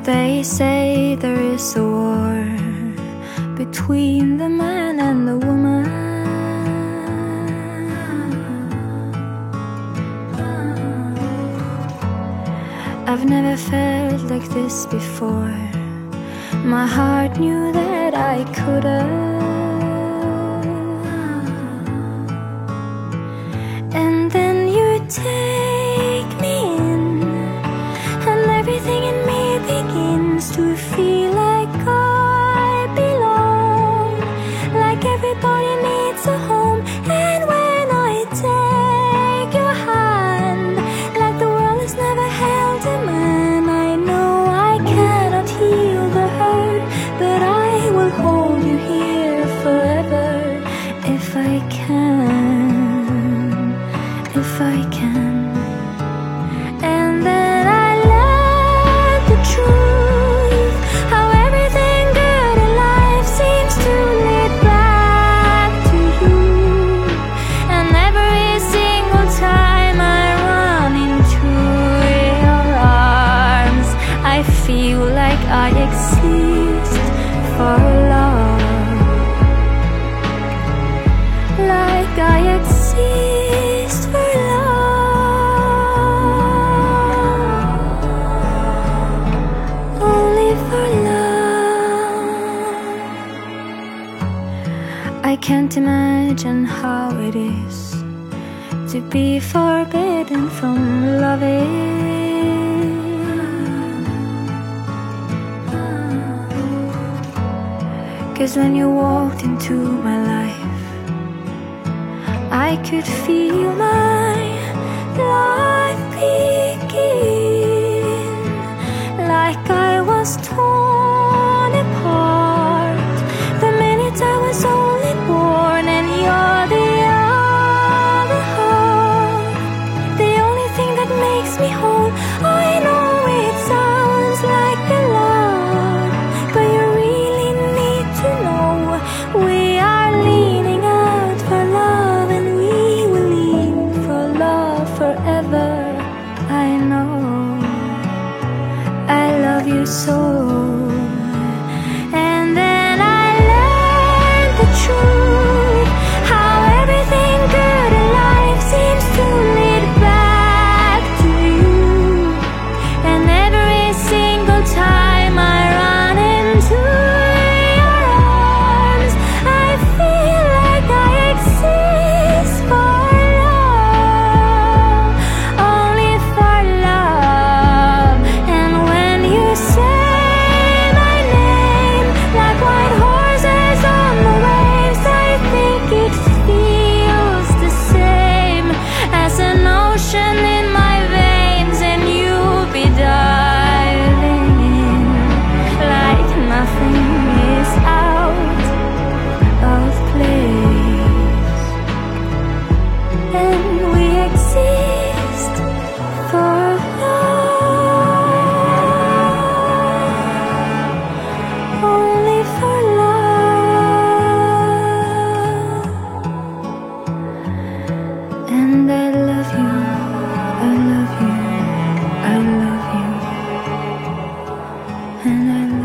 They say there is a war between the man and the woman. I've never felt like this before. My heart knew that I couldn't. And then you take me in, and everything in me begins to feel like I belong, like everybody needs a home. And when I take your hand, like the world has never held a man, I know I cannot heal the hurt, but I will hold you here forever if I can, if I can. And then I learned the truth, how everything good in life seems to lead back to you. And every single time I run into your arms, I feel like I exist for love, like I exist for love, only for love. I can't imagine how it is to be forbidden from loving. 'Cause when you walked into my life, I could feel my life begin, like I was torn apart the minute I was only born. And you're the other half, the only thing that makes me whole. I know it sounds like a lot, but you really need to know we are leaning out for love, and we will lean for love forever. I know I love you so. And then I learned the truth, how everything good in life seems to lead back to you. And every single time I run into your arms, I feel like I exist for love, only for love. And when you say my name, like white horses on the waves, I think it feels the same as an ocean in my veins. And you'll be diving in like nothing is out of place. And we exist for love, only for love. And I love you, I love you, I love you, and I love you.